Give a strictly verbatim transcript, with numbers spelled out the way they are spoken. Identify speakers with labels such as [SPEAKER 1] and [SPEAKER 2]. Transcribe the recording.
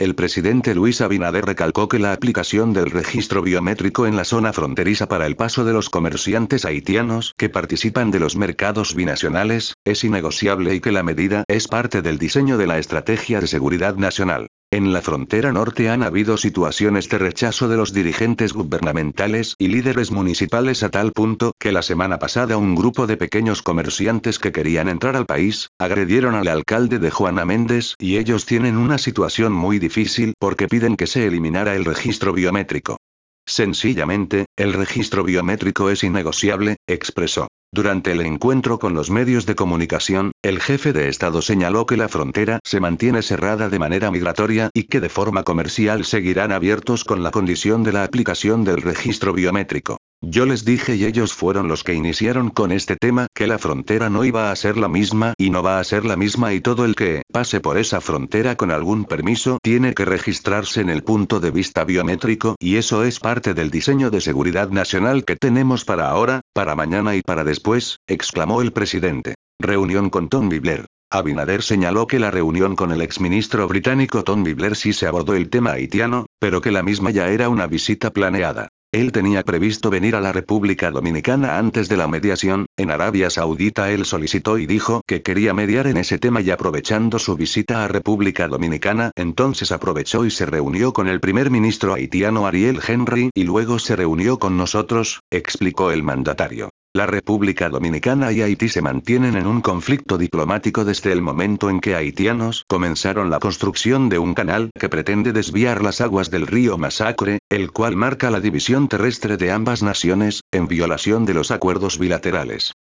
[SPEAKER 1] El presidente Luis Abinader recalcó que la aplicación del registro biométrico en la zona fronteriza para el paso de los comerciantes haitianos que participan de los mercados binacionales, es innegociable y que la medida es parte del diseño de la Estrategia de Seguridad Nacional. En la frontera norte han habido situaciones de rechazo de los dirigentes gubernamentales y líderes municipales a tal punto que la semana pasada un grupo de pequeños comerciantes que querían entrar al país, agredieron al alcalde de Juana Méndez y ellos tienen una situación muy difícil porque piden que se eliminara el registro biométrico. Sencillamente, el registro biométrico es innegociable, expresó. Durante el encuentro con los medios de comunicación, el jefe de Estado señaló que la frontera se mantiene cerrada de manera migratoria y que de forma comercial seguirán abiertos con la condición de la aplicación del registro biométrico. Yo les dije y ellos fueron los que iniciaron con este tema que la frontera no iba a ser la misma y no va a ser la misma y todo el que pase por esa frontera con algún permiso tiene que registrarse en el punto de vista biométrico y eso es parte del diseño de seguridad nacional que tenemos para ahora, para mañana y para después, exclamó el presidente. Reunión con Tony Blair. Abinader señaló que la reunión con el exministro británico Tony Blair sí se abordó el tema haitiano, pero que la misma ya era una visita planeada. Él tenía previsto venir a la República Dominicana antes de la mediación, en Arabia Saudita él solicitó y dijo que quería mediar en ese tema y aprovechando su visita a República Dominicana, entonces aprovechó y se reunió con el primer ministro haitiano Ariel Henry y luego se reunió con nosotros, explicó el mandatario. La República Dominicana y Haití se mantienen en un conflicto diplomático desde el momento en que haitianos comenzaron la construcción de un canal que pretende desviar las aguas del río Masacre, el cual marca la división terrestre de ambas naciones, en violación de los acuerdos bilaterales.